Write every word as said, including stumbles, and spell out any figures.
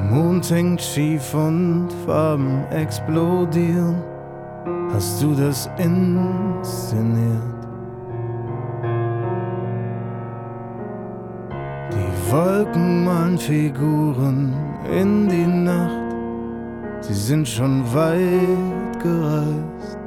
Mond hängt schief und Farben explodieren. Hast du das inszeniert? Die Wolken malen Figuren in die Nacht. Sie sind schon weit gereist.